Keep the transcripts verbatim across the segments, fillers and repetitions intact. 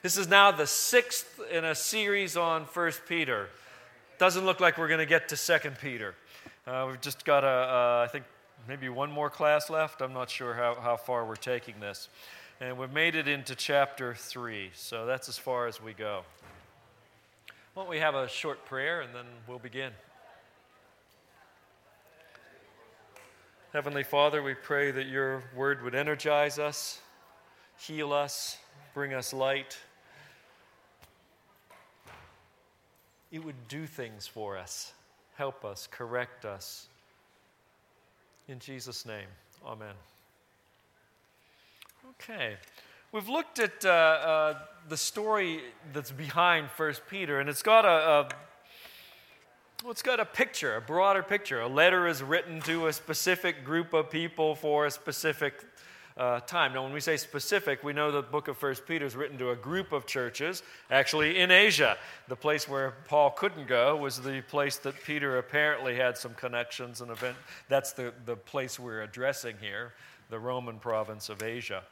This is now the sixth in a series on First Peter. Doesn't look like we're going to get to Second Peter. Uh, we've just got, a, uh, I think, maybe one more class left. I'm not sure how, how far we're taking this. And we've made it into chapter three, so that's as far as we go. Why don't we have a short prayer and then we'll begin. Heavenly Father, we pray that your word would energize us, heal us, bring us light. It would do things for us, help us, correct us. In Jesus' name, amen. Okay, we've looked at uh, uh, the story that's behind First Peter, and it's got a, a well, it's got a picture, a broader picture. A letter is written to a specific group of people for a specific Uh, time. Now, when we say specific, we know the book of First Peter is written to a group of churches, actually in Asia. The place where Paul couldn't go was the place that Peter apparently had some connections and event. That's the, the place we're addressing here, the Roman province of Asia.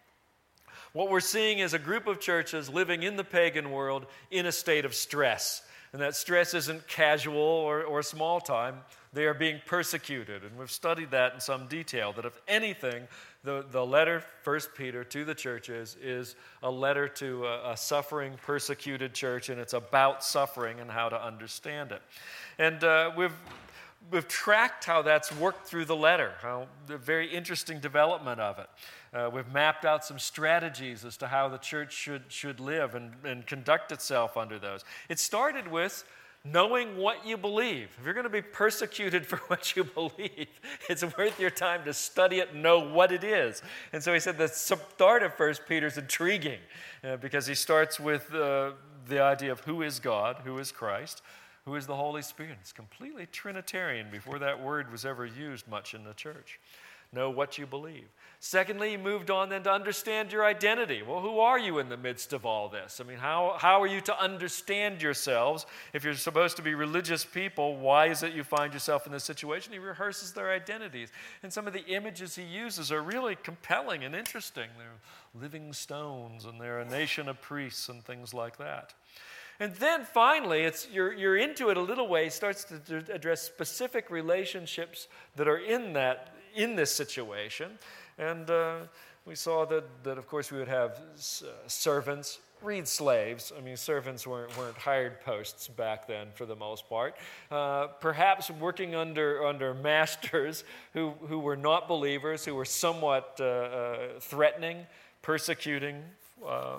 What we're seeing is a group of churches living in the pagan world in a state of stress. And that stress isn't casual or, or small time. They are being persecuted. And we've studied that in some detail, that if anything, the, the letter, First Peter, to the churches is a letter to a, a suffering, persecuted church, and it's about suffering and how to understand it. And uh, we've we've tracked how that's worked through the letter, how the very interesting development of it. Uh, we've mapped out some strategies as to how the church should, should live and, and conduct itself under those. It started with knowing what you believe. If you're going to be persecuted for what you believe, it's worth your time to study it and know what it is. And so he said the start of First Peter is intriguing uh, because he starts with uh, the idea of who is God, who is Christ, who is the Holy Spirit. It's completely Trinitarian before that word was ever used much in the church. Know what you believe. Secondly, he moved on then to understand your identity. Well, who are you in the midst of all this? I mean, how, how are you to understand yourselves? If you're supposed to be religious people, why is it you find yourself in this situation? He rehearses their identities. And some of the images he uses are really compelling and interesting. They're living stones, and they're a nation of priests and things like that. And then finally, it's you're, you're into it a little way, starts to, to address specific relationships that are in that in this situation. And uh, we saw that, that, of course, we would have uh, servants, read slaves. I mean, servants weren't, weren't hired posts back then for the most part. Uh, perhaps working under, under masters who, who were not believers, who were somewhat uh, uh, threatening, persecuting uh,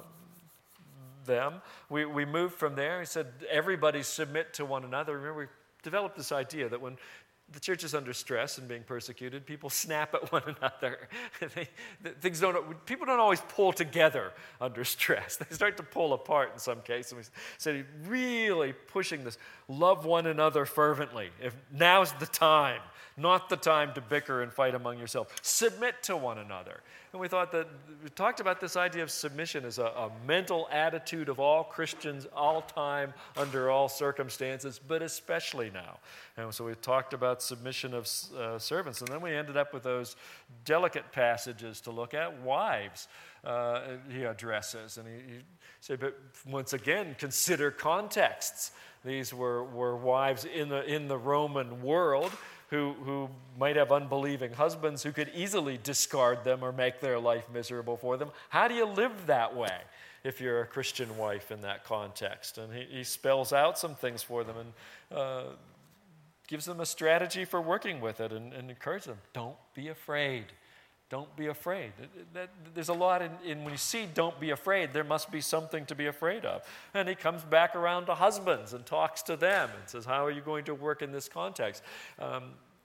them. We, we moved from there. He said, everybody submit to one another. Remember, we developed this idea that when the church is under stress and being persecuted, people snap at one another. they, things don't, people don't always pull together under stress. They start to pull apart in some cases. We said, really pushing this, love one another fervently. If now's the time, not the time to bicker and fight among yourselves. Submit to one another. And we thought that, we talked about this idea of submission as a, a mental attitude of all Christians, all time, under all circumstances, but especially now. And so we talked about submission of uh, servants. And then we ended up with those delicate passages to look at. Wives, uh, he addresses. And he, he said, but once again, consider contexts. These were, were wives in the, in the Roman world who, who might have unbelieving husbands who could easily discard them or make their life miserable for them. How do you live that way if you're a Christian wife in that context? And he, he spells out some things for them and uh, gives them a strategy for working with it and, and encourages them. Don't be afraid. Don't be afraid. That, there's a lot in, in when you see don't be afraid, there must be something to be afraid of. And he comes back around to husbands and talks to them and says, how are you going to work in this context? Um,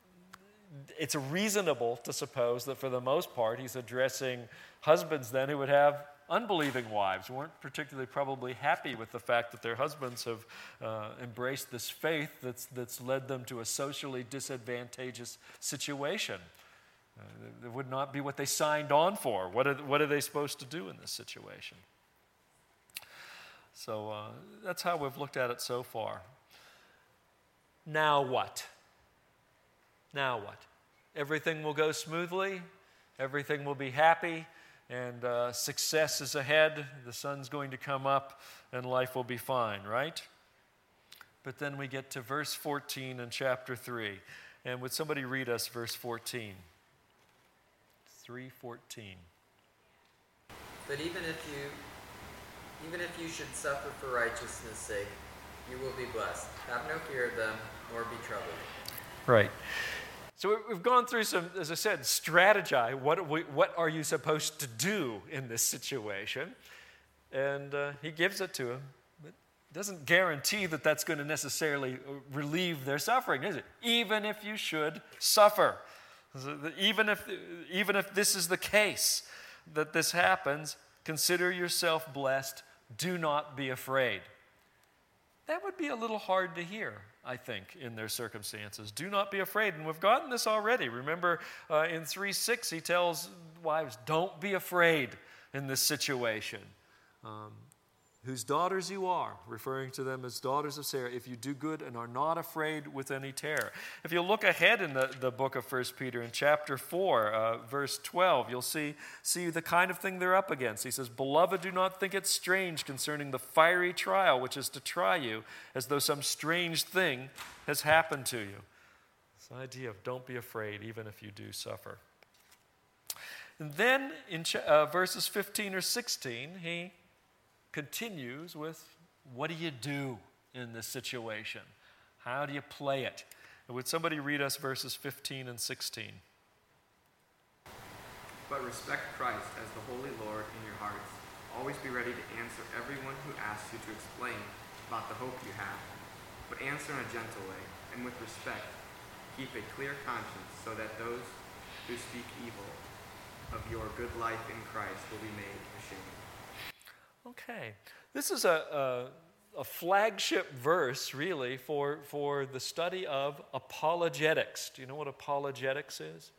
it's reasonable to suppose that for the most part he's addressing husbands then who would have unbelieving wives, who weren't particularly probably happy with the fact that their husbands have uh, embraced this faith that's, that's led them to a socially disadvantageous situation. Uh, it would not be what they signed on for. What are, what are they supposed to do in this situation? So uh, that's how we've looked at it so far. Now what? Now what? Everything will go smoothly. Everything will be happy. and uh, success is ahead, the sun's going to come up, and life will be fine, right? But then we get to verse fourteen in chapter three. And would somebody read us verse fourteen? three fourteen. But even if you even if you should suffer for righteousness' sake, you will be blessed. Have no fear of them, nor be troubled. Right. So we've gone through some, as I said, strategize. What, what are you supposed to do in this situation? And uh, he gives it to him. But it doesn't guarantee that that's going to necessarily relieve their suffering, is it? Even if you should suffer. Even if, even if this is the case, that this happens, consider yourself blessed. Do not be afraid. That would be a little hard to hear, I think, in their circumstances. Do not be afraid. And we've gotten this already. Remember, uh, in three six, he tells wives, don't be afraid in this situation. Um, whose daughters you are, referring to them as daughters of Sarah, if you do good and are not afraid with any terror. If you look ahead in the, the book of First Peter, in chapter four, uh, verse twelve, you'll see, see the kind of thing they're up against. He says, Beloved, do not think it strange concerning the fiery trial which is to try you, as though some strange thing has happened to you. This idea of don't be afraid, even if you do suffer. And then in ch- uh, verses fifteen or sixteen, he continues with, what do you do in this situation? How do you play it? And would somebody read us verses fifteen and sixteen? But respect Christ as the Holy Lord in your hearts. Always be ready to answer everyone who asks you to explain about the hope you have. But answer in a gentle way, and with respect. Keep a clear conscience, so that those who speak evil of your good life in Christ will be made ashamed. Okay. This is a, a, a flagship verse, really, for, for the study of apologetics. Do you know what apologetics is?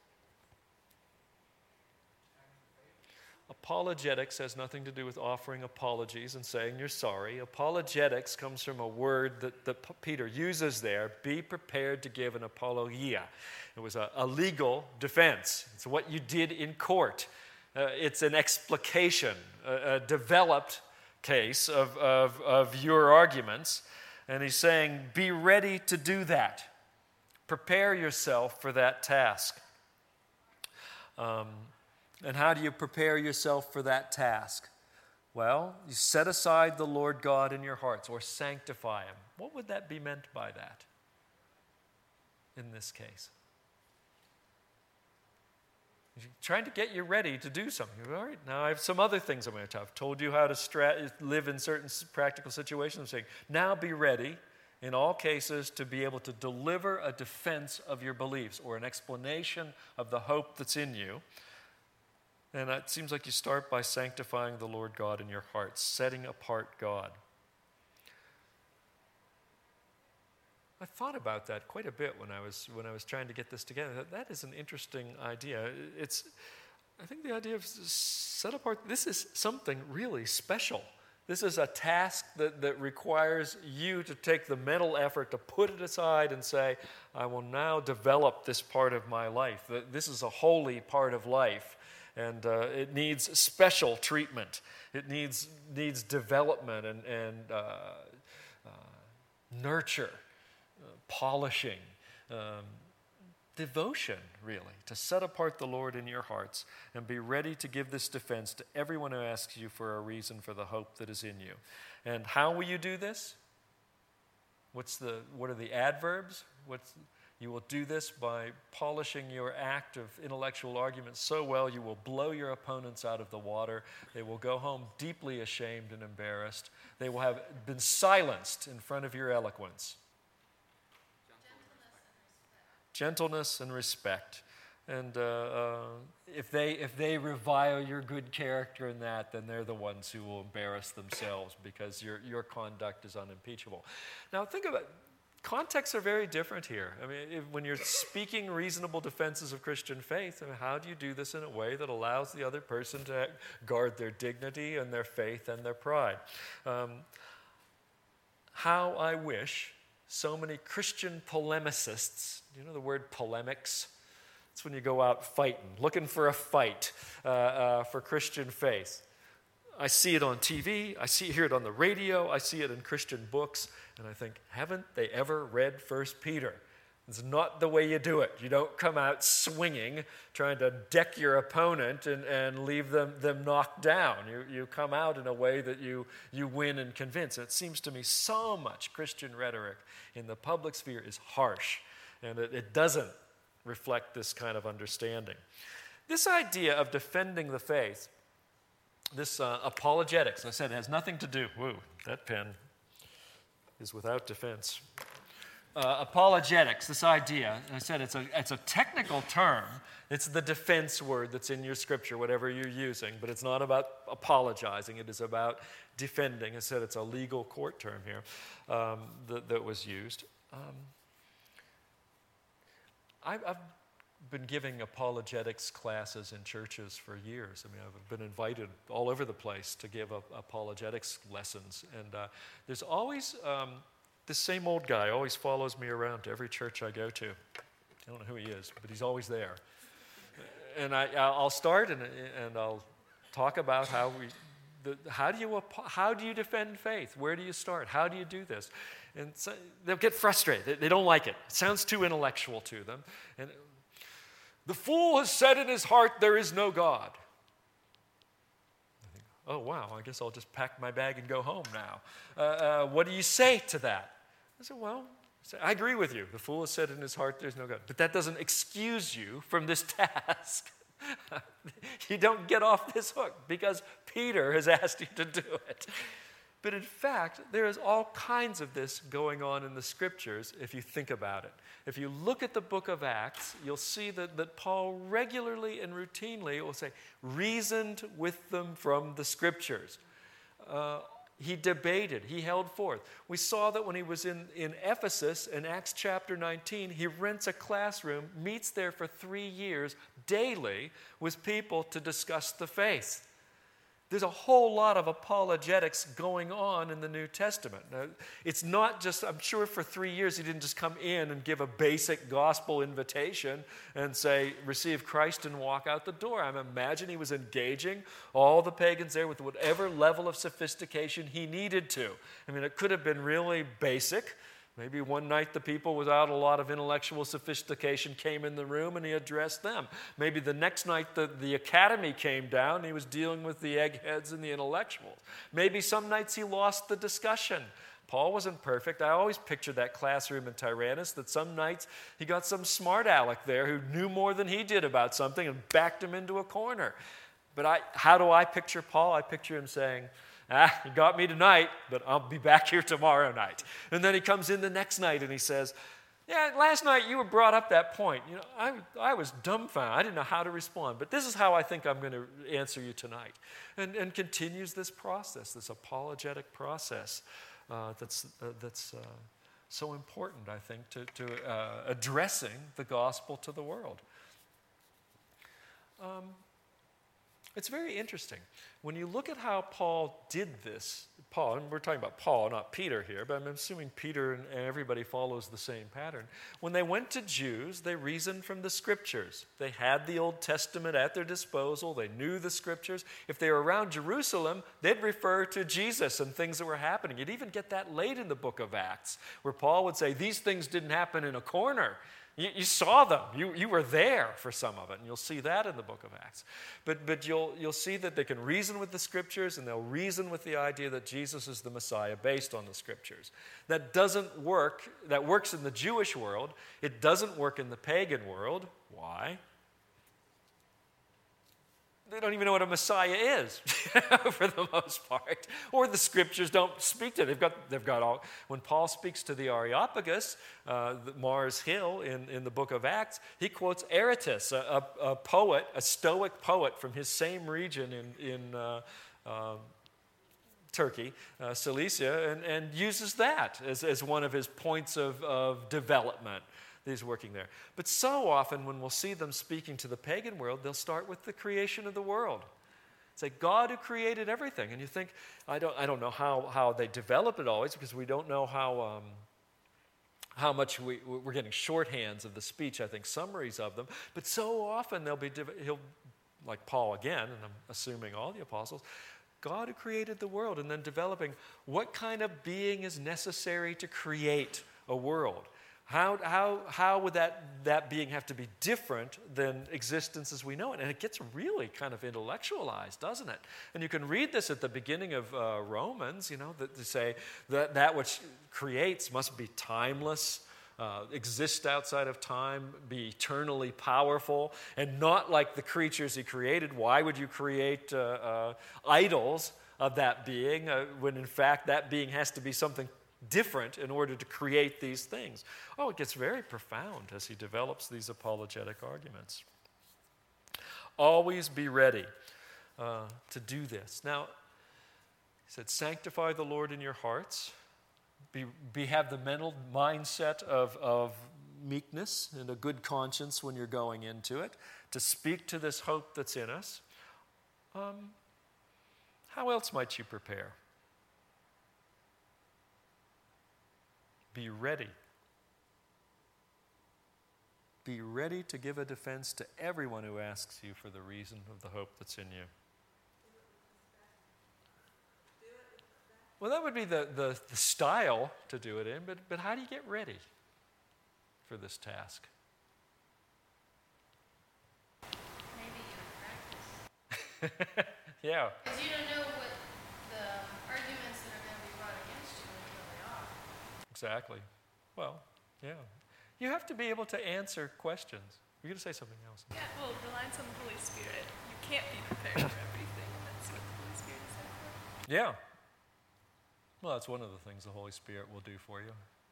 Apologetics has nothing to do with offering apologies and saying you're sorry. Apologetics comes from a word that, that Peter uses there, be prepared to give an apologia. It was a, a legal defense. It's what you did in court. Uh, it's an explication, a, a developed case of, of, of your arguments. And he's saying, be ready to do that. Prepare yourself for that task. Um, and how do you prepare yourself for that task? Well, you set aside the Lord God in your hearts, or sanctify Him. What would that be meant by that in this case? Trying to get you ready to do something. All right, now I have some other things I'm going to tell. I've told you how to stra- live in certain practical situations. I'm saying, now be ready in all cases to be able to deliver a defense of your beliefs or an explanation of the hope that's in you. And it seems like you start by sanctifying the Lord God in your heart, setting apart God. I thought about that quite a bit when I was when I was trying to get this together. That, that is an interesting idea. It's, I think the idea of set apart, this is something really special. This is a task that, that requires you to take the mental effort to put it aside and say, I will now develop this part of my life. This is a holy part of life, and uh, it needs special treatment. It needs, needs development and, and uh, uh, nurture. Polishing, um, devotion, really, to set apart the Lord in your hearts and be ready to give this defense to everyone who asks you for a reason for the hope that is in you. And how will you do this? What's the, what are the adverbs? What's, you will do this by polishing your act of intellectual argument so well you will blow your opponents out of the water. They will go home deeply ashamed and embarrassed. They will have been silenced in front of your eloquence. Gentleness and respect. And uh, uh, if they if they revile your good character in that, then they're the ones who will embarrass themselves because your, your conduct is unimpeachable. Now think about it. Contexts are very different here. I mean, if, when you're speaking reasonable defenses of Christian faith, I mean, how do you do this in a way that allows the other person to guard their dignity and their faith and their pride? Um, how I wish so many Christian polemicists, you know the word polemics? That's when you go out fighting, looking for a fight uh, uh, for Christian faith. I see it on T V, I see hear it on the radio, I see it in Christian books, and I think, haven't they ever read First Peter? It's not the way you do it. You don't come out swinging, trying to deck your opponent and, and leave them, them knocked down. You, you come out in a way that you, you win and convince. And it seems to me so much Christian rhetoric in the public sphere is harsh, and it, it doesn't reflect this kind of understanding. This idea of defending the faith, this uh, apologetics, I said, it has nothing to do, whoa, that pen is without defense. Uh, apologetics, this idea, I said it's a, it's a technical term. It's the defense word that's in your scripture, whatever you're using, but it's not about apologizing. It is about defending. I said it's a legal court term here um, that, that was used. Um, I, I've been giving apologetics classes in churches for years. I mean, I've been invited all over the place to give a, apologetics lessons, and uh, there's always... Um, This same old guy always follows me around to every church I go to. I don't know who he is, but he's always there. And I, I'll start and, and I'll talk about how we, the, how do you how do you defend faith? Where do you start? How do you do this? And so they'll get frustrated. They, they don't like it. It sounds too intellectual to them. And the fool has said in his heart, "There is no God." Oh, wow, I guess I'll just pack my bag and go home now. Uh, uh, what do you say to that? I said, well, I agree with you. The fool has said in his heart, there's no God. But that doesn't excuse you from this task. You don't get off this hook because Peter has asked you to do it. But in fact, there is all kinds of this going on in the scriptures if you think about it. If you look at the book of Acts, you'll see that, that Paul regularly and routinely will say, reasoned with them from the scriptures. Uh, he debated, he held forth. We saw that when he was in, in Ephesus in Acts chapter nineteen, he rents a classroom, meets there for three years daily with people to discuss the faith. There's a whole lot of apologetics going on in the New Testament. Now, it's not just, I'm sure for three years he didn't just come in and give a basic gospel invitation and say, receive Christ and walk out the door. I'm imagining he was engaging all the pagans there with whatever level of sophistication he needed to. I mean, it could have been really basic. Maybe one night the people without a lot of intellectual sophistication came in the room and he addressed them. Maybe the next night the, the academy came down and he was dealing with the eggheads and the intellectuals. Maybe some nights he lost the discussion. Paul wasn't perfect. I always pictured that classroom in Tyrannus, that some nights he got some smart aleck there who knew more than he did about something and backed him into a corner. But I, how do I picture Paul? I picture him saying, ah, you got me tonight, but I'll be back here tomorrow night. And then he comes in the next night and he says, yeah, last night you were brought up that point. You know, I, I was dumbfounded. I didn't know how to respond, but this is how I think I'm going to answer you tonight. And, and continues this process, this apologetic process uh, that's, uh, that's uh, so important, I think, to, to uh, addressing the gospel to the world. Um, It's very interesting. When you look at how Paul did this, Paul, and we're talking about Paul, not Peter here, but I'm assuming Peter and everybody follows the same pattern. When they went to Jews, they reasoned from the scriptures. They had the Old Testament at their disposal. They knew the scriptures. If they were around Jerusalem, they'd refer to Jesus and things that were happening. You'd even get that late in the book of Acts, where Paul would say, these things didn't happen in a corner. You, you saw them. You, you were there for some of it, and you'll see that in the book of Acts. But, but you'll, you'll see that they can reason with the scriptures, and they'll reason with the idea that Jesus is the Messiah based on the scriptures. That doesn't work. That works in the Jewish world. It doesn't work in the pagan world. Why? They don't even know what a Messiah is, for the most part. Or the scriptures don't speak to it. They've got, they've got all. When Paul speaks to the Areopagus, uh, Mars Hill in, in the book of Acts, he quotes Aratus, a, a, a poet, a Stoic poet from his same region in, in uh, uh, Turkey, uh, Cilicia, and, and uses that as, as one of his points of, of development. He's working there. But so often when we'll see them speaking to the pagan world, they'll start with the creation of the world. It's like God who created everything. And you think, I don't I don't know how, how they develop it always, because we don't know how um, how much we, we're getting shorthands of the speech, I think, summaries of them. But so often they'll be, he'll, like Paul again, and I'm assuming all the apostles, God who created the world, and then developing what kind of being is necessary to create a world. How, how, how would that, that being have to be different than existence as we know it? And it gets really kind of intellectualized, doesn't it? And you can read this at the beginning of uh, Romans, you know, that to say that that which creates must be timeless, uh, exist outside of time, be eternally powerful, and not like the creatures he created. Why would you create uh, uh, idols of that being uh, when in fact that being has to be something different in order to create these things? Oh, it gets very profound as he develops these apologetic arguments. Always be ready uh, to do this. Now, he said, sanctify the Lord in your hearts. Be, be have the mental mindset of, of meekness and a good conscience when you're going into it, to speak to this hope that's in us. Um, how else might you prepare? Be ready. Be ready to give a defense to everyone who asks you for the reason of the hope that's in you. Well, that would be the, the, the style to do it in, but, but how do you get ready for this task? Maybe you practice. Yeah. Because you don't know what the arguments that are going to be brought against you until they are. Exactly. Well, yeah. You have to be able to answer questions. You're going to say something else. Yeah, well, reliance on the Holy Spirit. You can't be prepared for everything, and that's what the Holy Spirit is there for. Yeah. Well, that's one of the things the Holy Spirit will do for you.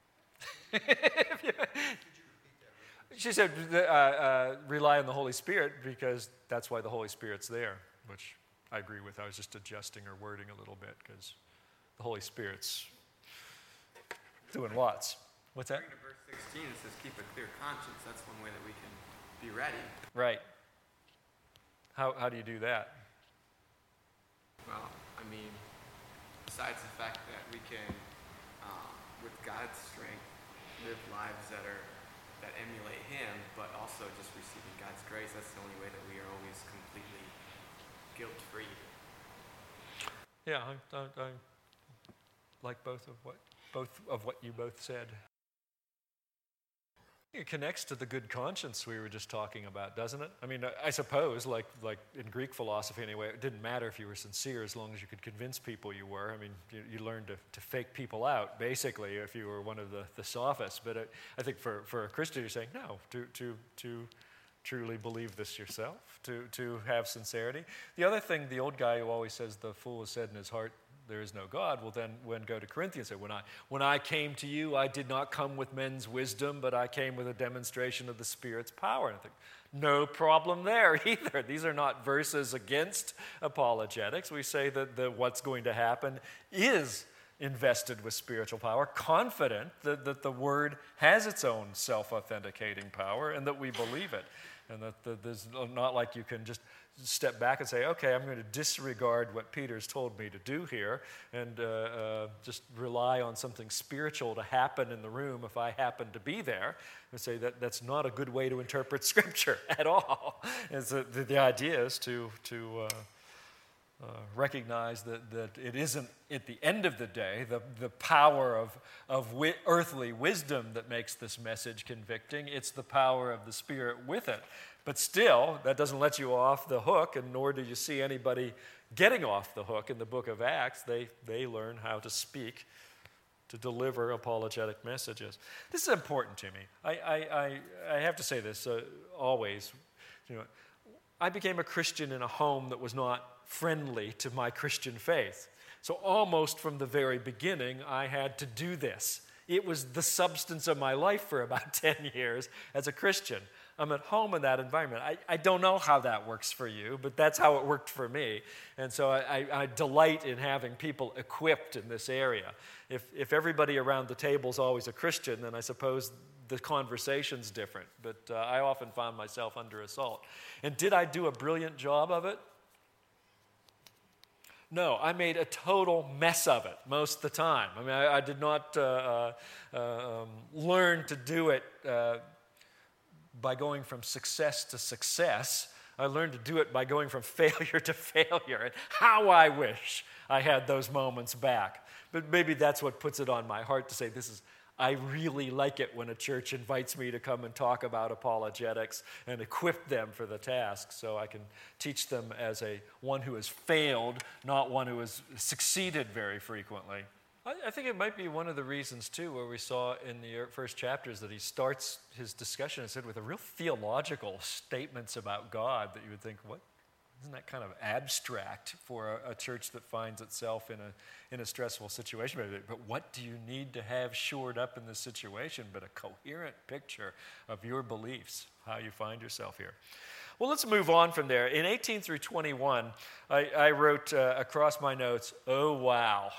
She said, uh, uh, rely on the Holy Spirit because that's why the Holy Spirit's there, which I agree with. I was just adjusting her wording a little bit because the Holy Spirit's doing lots. What's that? According to verse sixteen, it says, keep a clear conscience. That's one way that we can be ready. Right. How, how do you do that? Well, I mean, besides the fact that we can, um, with God's strength, live lives that are that emulate Him, but also just receiving God's grace, that's the only way that we are always completely guilt-free. Yeah, I, I, I like both of what both of what you both said. It connects to the good conscience we were just talking about, doesn't it? I mean, I suppose, like like in Greek philosophy anyway, it didn't matter if you were sincere as long as you could convince people you were. I mean, you, you learned to, to fake people out, basically, if you were one of the, the sophists. But it, I think for, for a Christian, you're saying, no, to, to, to truly believe this yourself, to, to have sincerity. The other thing, the old guy who always says the fool has said in his heart, there is no God, will then when go to Corinthians and say, when I, when I came to you, I did not come with men's wisdom, but I came with a demonstration of the Spirit's power. And I think, no problem there either. These are not verses against apologetics. We say that the, what's going to happen is invested with spiritual power, confident that, that the Word has its own self-authenticating power and that we believe it. And that, that there's not like you can just step back and say, okay, I'm going to disregard what Peter's told me to do here and uh, uh, just rely on something spiritual to happen in the room if I happen to be there. And say that that's not a good way to interpret Scripture at all. And so the, the idea is to, to uh, uh, recognize that, that it isn't, at the end of the day, the, the power of, of wi- earthly wisdom that makes this message convicting. It's the power of the Spirit with it. But still, that doesn't let you off the hook, and nor do you see anybody getting off the hook in the book of Acts. They, they learn how to speak, to deliver apologetic messages. This is important to me. I, I, I, I have to say this uh, always. You know, I became a Christian in a home that was not friendly to my Christian faith. So almost from the very beginning, I had to do this. It was the substance of my life for about ten years as a Christian. I'm at home in that environment. I, I don't know how that works for you, but that's how it worked for me. And so I, I, I delight in having people equipped in this area. If, if everybody around the table is always a Christian, then I suppose the conversation's different. But uh, I often found myself under assault. And did I do a brilliant job of it? No, I made a total mess of it most of the time. I mean, I, I did not uh, uh, um, learn to do it uh, by going from success to success. I learned to do it by going from failure to failure. And how I wish I had those moments back. But maybe that's what puts it on my heart to say, this is, I really like it when a church invites me to come and talk about apologetics and equip them for the task so I can teach them as a one who has failed, not one who has succeeded very frequently. I, I think it might be one of the reasons, too, where we saw in the first chapters that he starts his discussion, and said, with a real theological statements about God that you would think, what? Isn't that kind of abstract for a, a church that finds itself in a in a stressful situation? But what do you need to have shored up in this situation but a coherent picture of your beliefs, how you find yourself here? Well, let's move on from there. In eighteen through twenty-one, I, I wrote uh, across my notes, oh, wow.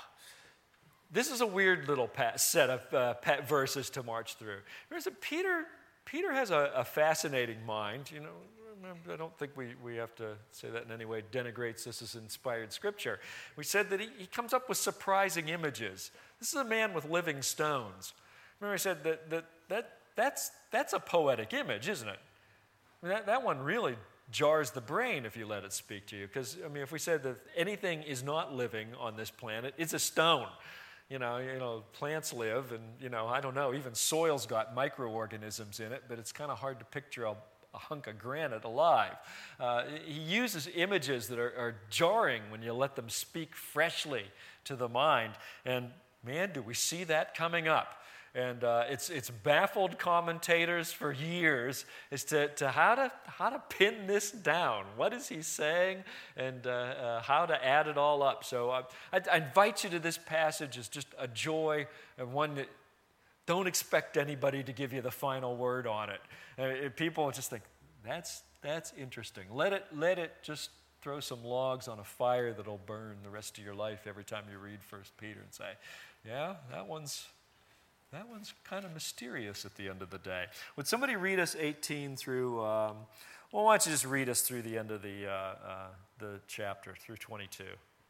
This is a weird little pa- set of uh, pa- verses to march through. There's a Peter, Peter has a, a fascinating mind, you know. I don't think we, we have to say that in any way denigrates this as inspired scripture. We said that he, he comes up with surprising images. This is a man with living stones. Remember I said that, that, that that's, that's a poetic image, isn't it? I mean, that, that one really jars the brain if you let it speak to you. Because, I mean, if we said that anything is not living on this planet, it's a stone. You know, you know, plants live and, you know, I don't know, even soil's got microorganisms in it, but it's kind of hard to picture a a hunk of granite alive. Uh, he uses images that are, are jarring when you let them speak freshly to the mind. And man, do we see that coming up. And uh, it's it's baffled commentators for years as to, to how to how to pin this down. What is he saying, and uh, uh, how to add it all up. So uh, I, I invite you to this passage as just a joy, and one that don't expect anybody to give you the final word on it. Uh, people just think, that's that's interesting. Let it let it just throw some logs on a fire that'll burn the rest of your life every time you read First Peter and say, yeah, that one's that one's kind of mysterious at the end of the day. Would somebody read us eighteen through, um, well, why don't you just read us through the end of the, uh, uh, the chapter, through twenty-two.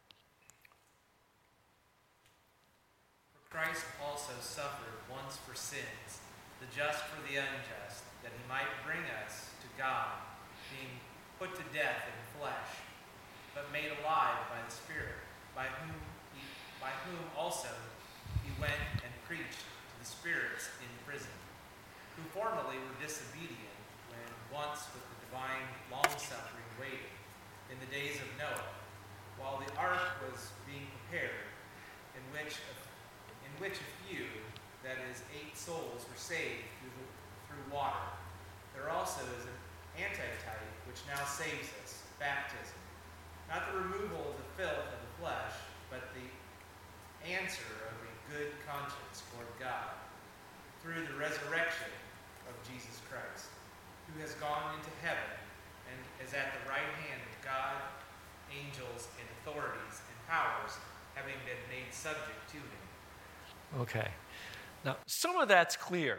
Christ also suffered once for sins, the just for the unjust, that he might bring us to God, being put to death in the flesh, but made alive by the Spirit, by whom he, by whom also he went and preached to the spirits in prison, who formerly were disobedient when once with the divine long-suffering waited in the days of Noah, while the ark was being prepared, in which a in which a few, that is, eight souls, were saved through, the, through water. There also is an antitype which now saves us, baptism. Not the removal of the filth of the flesh, but the answer of a good conscience toward God, through the resurrection of Jesus Christ, who has gone into heaven and is at the right hand of God, angels, and authorities and powers, having been made subject to him. Okay. Now, some of that's clear,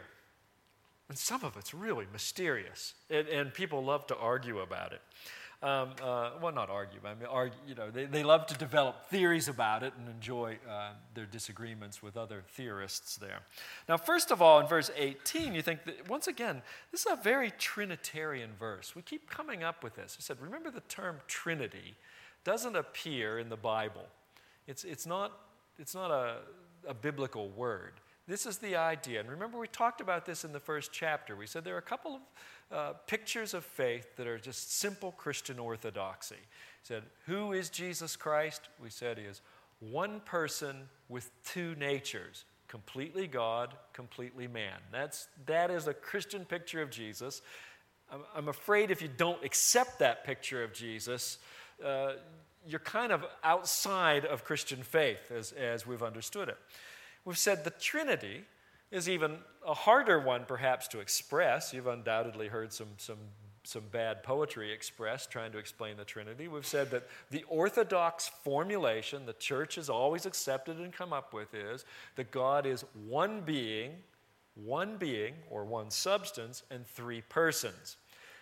and some of it's really mysterious, and, and people love to argue about it. Um, uh, well, not argue, I mean, argue, you know, they, they love to develop theories about it and enjoy uh, their disagreements with other theorists there. Now, first of all, in verse eighteen, you think that, once again, this is a very Trinitarian verse. We keep coming up with this. We said, remember the term Trinity doesn't appear in the Bible. It's, it's not, it's not a... a biblical word. This is the idea. And remember, we talked about this in the first chapter. We said there are a couple of uh, pictures of faith that are just simple Christian orthodoxy. We said, who is Jesus Christ? We said he is one person with two natures, completely God, completely man. That's, that is a Christian picture of Jesus. I'm, I'm afraid if you don't accept that picture of Jesus, uh, you're kind of outside of Christian faith as, as we've understood it. We've said the Trinity is even a harder one perhaps to express. You've undoubtedly heard some, some, some bad poetry expressed trying to explain the Trinity. We've said that the orthodox formulation the church has always accepted and come up with is that God is one being, one being or one substance, and three persons.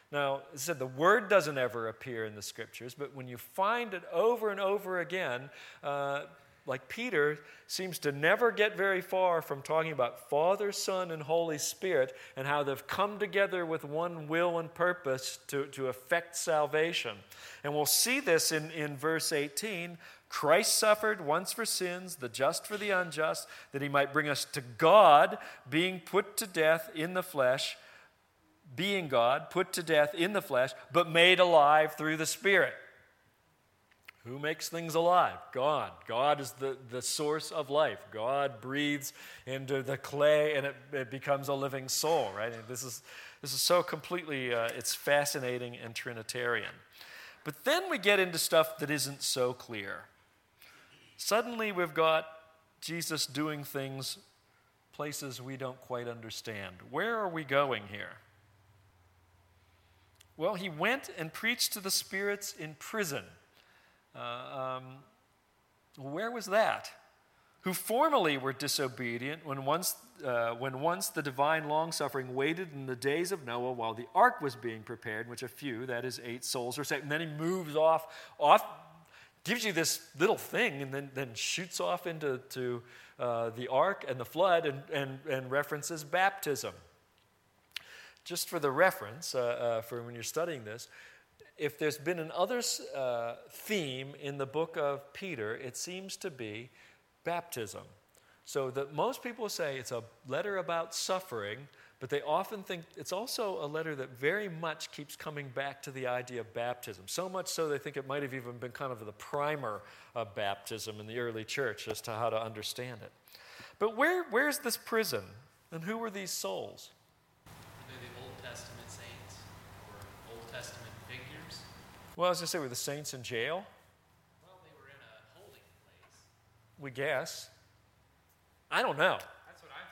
Now, as I said, the word doesn't ever appear in the scriptures, but when you find it over and over again, uh, like Peter seems to never get very far from talking about Father, Son, and Holy Spirit and how they've come together with one will and purpose to, to effect salvation. And we'll see this in, in verse eighteen. Christ suffered once for sins, the just for the unjust, that he might bring us to God, being put to death in the flesh, being God, put to death in the flesh, but made alive through the Spirit. Who makes things alive? God. God is the, the source of life. God breathes into the clay and it, it becomes a living soul, right? And this is, this is so completely, uh, it's fascinating and Trinitarian. But then we get into stuff that isn't so clear. Suddenly we've got Jesus doing things places we don't quite understand. Where are we going here? Well, he went and preached to the spirits in prison. Uh, um, where was that? Who formerly were disobedient when once, uh, when once the divine long-suffering waited in the days of Noah while the ark was being prepared, which a few, that is eight souls, were saved. And then he moves off, off, gives you this little thing, and then, then shoots off into to, uh, the ark and the flood and, and, and references baptism. Just for the reference, uh, uh, for when you're studying this, if there's been another uh, theme in the book of Peter, it seems to be baptism. So that most people say it's a letter about suffering, but they often think it's also a letter that very much keeps coming back to the idea of baptism. So much so they think it might have even been kind of the primer of baptism in the early church as to how to understand it. But where where's this prison? And who were these souls? Were they the Old Testament saints or Old Testament figures? Well, I was going to say, were the saints in jail? Well, they were in a holding place. We guess. I don't know. That's what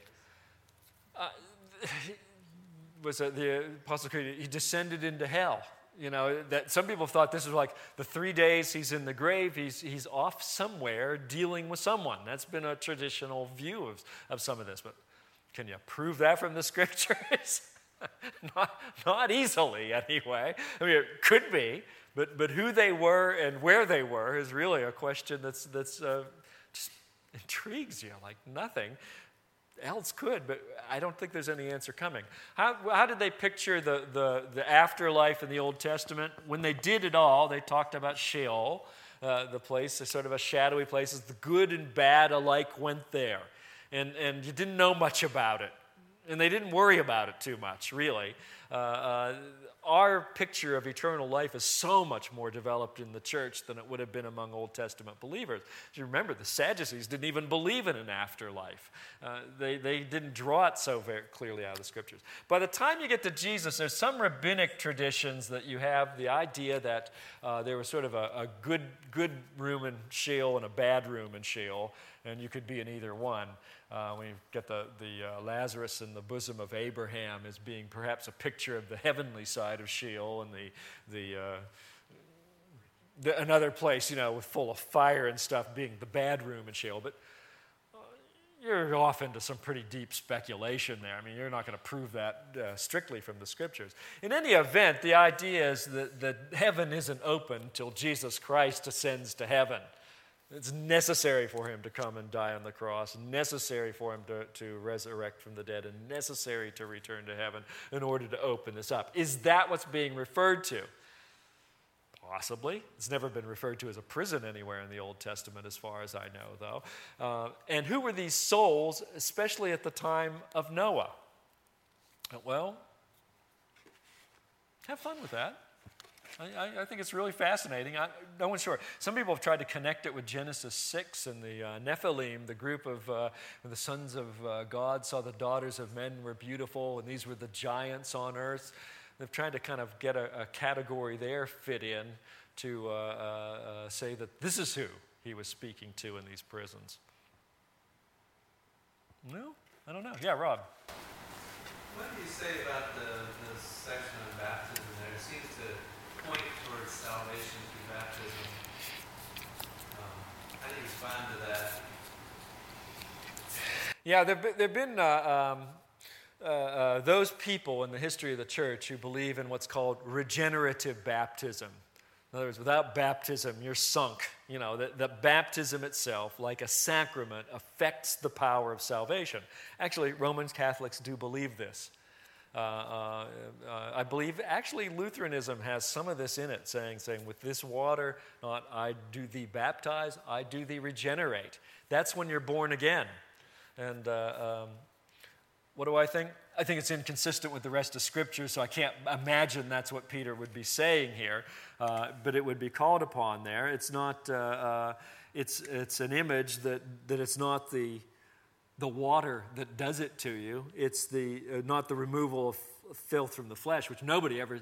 I think it is. Uh, was it the Apostle Creed? He descended into hell. You know, that some people thought this was like the three days he's in the grave, he's he's off somewhere dealing with someone. That's been a traditional view of, of some of this. But can you prove that from the scriptures? not, not easily, anyway. I mean, it could be, but but who they were and where they were is really a question that's that's uh, just intrigues you like nothing else could, but I don't think there's any answer coming. How, how did they picture the, the, the afterlife in the Old Testament? When they did it all, they talked about Sheol, uh, the place, a sort of a shadowy place. The good and bad alike went there. And, and you didn't know much about it. And they didn't worry about it too much, really. Uh, uh, our picture of eternal life is so much more developed in the church than it would have been among Old Testament believers. You remember, the Sadducees didn't even believe in an afterlife. Uh, they, they didn't draw it so very clearly out of the scriptures. By the time you get to Jesus, there's some rabbinic traditions that you have the idea that uh, there was sort of a, a good, good room in Sheol and a bad room in Sheol, and you could be in either one. Uh, when you get the, the uh, Lazarus in the bosom of Abraham as being perhaps a picture of the heavenly side of Sheol, and the, the, uh, the another place, you know, with full of fire and stuff being the bad room in Sheol. But uh, you're off into some pretty deep speculation there. I mean, you're not going to prove that uh, strictly from the scriptures. In any event, the idea is that, that heaven isn't open till Jesus Christ ascends to heaven. It's necessary for him to come and die on the cross, necessary for him to, to resurrect from the dead, and necessary to return to heaven in order to open this up. Is that what's being referred to? Possibly. It's never been referred to as a prison anywhere in the Old Testament, as far as I know, though. Uh, and who were these souls, especially at the time of Noah? Well, have fun with that. I, I think it's really fascinating. I, no one's sure. Some people have tried to connect it with Genesis six and the uh, Nephilim, the group of uh, the sons of uh, God saw the daughters of men were beautiful, and these were the giants on earth. They've tried to kind of get a, a category there fit in to uh, uh, uh, say that this is who he was speaking to in these prisons. No? I don't know. Yeah, Rob. What do you say about the, the section on baptism there? It seems to point towards salvation through baptism. Um, how do you respond to that? Yeah, there have been uh, um, uh, uh, those people in the history of the church who believe in what's called regenerative baptism. In other words, without baptism, you're sunk. You know, the, the baptism itself, like a sacrament, affects the power of salvation. Actually, Roman Catholics do believe this. Uh, uh, uh, I believe actually Lutheranism has some of this in it, saying, saying, with this water, not I do thee baptize, I do thee regenerate. That's when you're born again. And uh, um, what do I think? I think it's inconsistent with the rest of Scripture, so I can't imagine that's what Peter would be saying here. Uh, but it would be called upon there. It's not. Uh, uh, it's it's an image that that it's not the the water that does it to you. It's the uh, not the removal of filth from the flesh, which nobody ever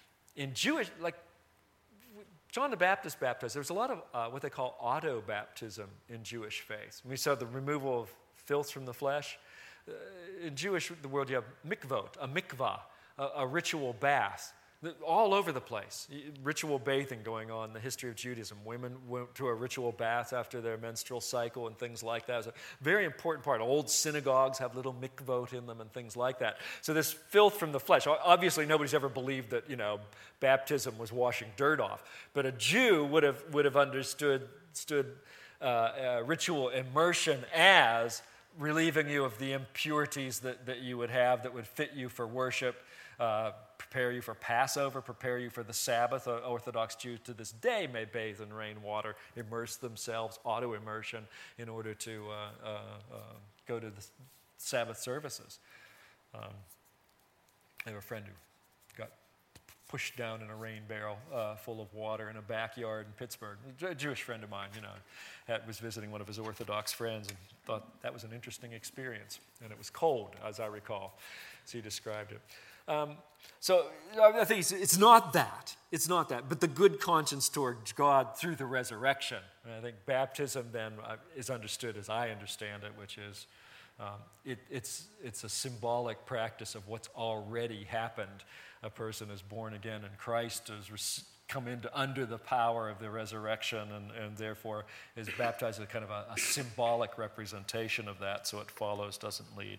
in Jewish like John the Baptist baptized. There's a lot of uh, what they call auto baptism in Jewish faith. We saw the removal of filth from the flesh. Uh, in Jewish the world, you have mikvot, a mikvah, a, a ritual bath. All over the place, ritual bathing going on in the history of Judaism. Women went to a ritual bath after their menstrual cycle and things like that. It's a very important part. Old synagogues have little mikvot in them and things like that. So this filth from the flesh, obviously nobody's ever believed that, you know, baptism was washing dirt off. But a Jew would have would have understood stood, uh, uh, ritual immersion as relieving you of the impurities that, that you would have that would fit you for worship, uh, prepare you for Passover, prepare you for the Sabbath. Orthodox Jews to this day may bathe in rainwater, immerse themselves, auto-immersion, in order to uh, uh, uh, go to the Sabbath services. Um, I have a friend who got pushed down in a rain barrel uh, full of water in a backyard in Pittsburgh. A Jewish friend of mine, you know, had, was visiting one of his Orthodox friends and thought that was an interesting experience. And it was cold, as I recall, as he described it. Um, so I think it's, it's not that. It's not that. But the good conscience towards God through the resurrection. And I think baptism then uh, is understood as I understand it, which is um, it, it's, it's a symbolic practice of what's already happened. A person is born again in Christ, has res- come into under the power of the resurrection, and, and therefore is baptized as kind of a, a symbolic representation of that, so it follows, doesn't lead.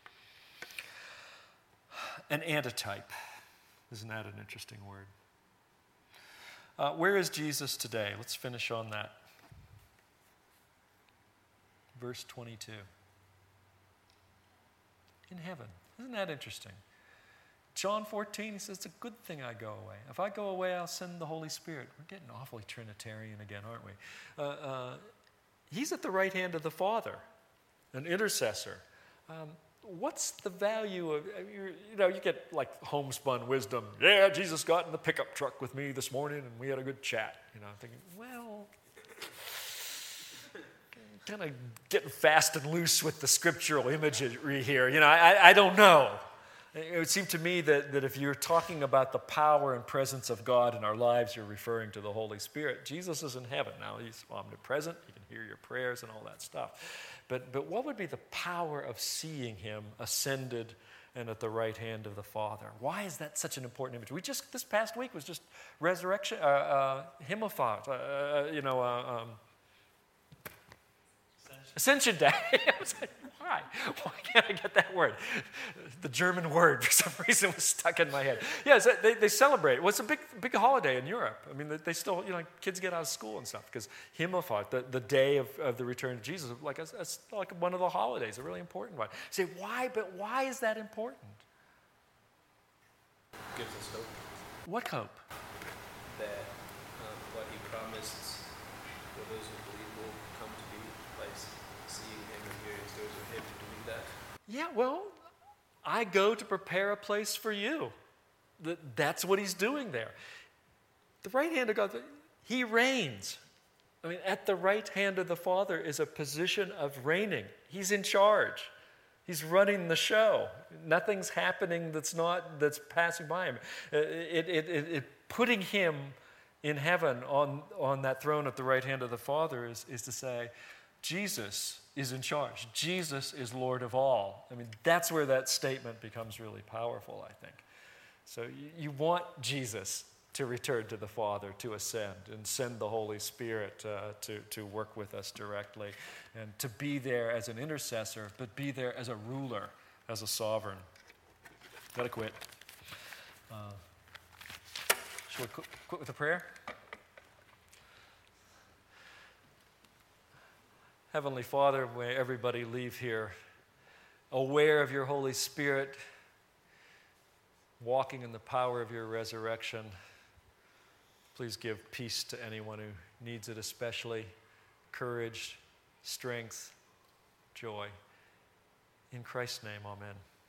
An antitype. Isn't that an interesting word? Uh, where is Jesus today? Let's finish on that. Verse twenty-two. In heaven. Isn't that interesting? John fourteen, he says, it's a good thing I go away. If I go away, I'll send the Holy Spirit. We're getting awfully Trinitarian again, aren't we? Uh, uh, he's at the right hand of the Father, an intercessor. Um, What's the value of, you know, you get like homespun wisdom. Yeah, Jesus got in the pickup truck with me this morning and we had a good chat. You know, I'm thinking, well, kind of getting fast and loose with the scriptural imagery here. You know, I, I don't know. It would seem to me that, that if you're talking about the power and presence of God in our lives, you're referring to the Holy Spirit. Jesus is in heaven. Now, he's omnipresent. He can hear your prayers and all that stuff. But, but what would be the power of seeing him ascended and at the right hand of the Father? Why is that such an important image? We just, this past week was just resurrection, uh, uh, Himmelfahrt, uh, you know, uh, um, Ascension Day. I was like, why? Why can't I get that word? The German word, for some reason, was stuck in my head. Yes, they, they celebrate. Well, it's a big big holiday in Europe. I mean, they, they still, you know, kids get out of school and stuff because Himmelfahrt, the, the day of, of the return of Jesus, like a, a, like one of the holidays, a really important one. You say, why? But why is that important? Gives us hope. What hope? That um, what he promised for those who believe will come to be, like seeing him and hearing stories of him doing that. Yeah, well, I go to prepare a place for you. That's what he's doing there. The right hand of God, he reigns. I mean, at the right hand of the Father is a position of reigning. He's in charge. He's running the show. Nothing's happening that's not that's passing by him. It, it, it, it, putting him in heaven on, on that throne at the right hand of the Father is, is to say, Jesus is in charge. Jesus is Lord of all. I mean, that's where that statement becomes really powerful, I think. So you, you want Jesus to return to the Father, to ascend, and send the Holy Spirit uh, to, to work with us directly, and to be there as an intercessor, but be there as a ruler, as a sovereign. Got to quit. Uh, shall we qu- quit with a prayer? Heavenly Father, may everybody leave here aware of your Holy Spirit, walking in the power of your resurrection. Please give peace to anyone who needs it, especially courage, strength, joy. In Christ's name, amen.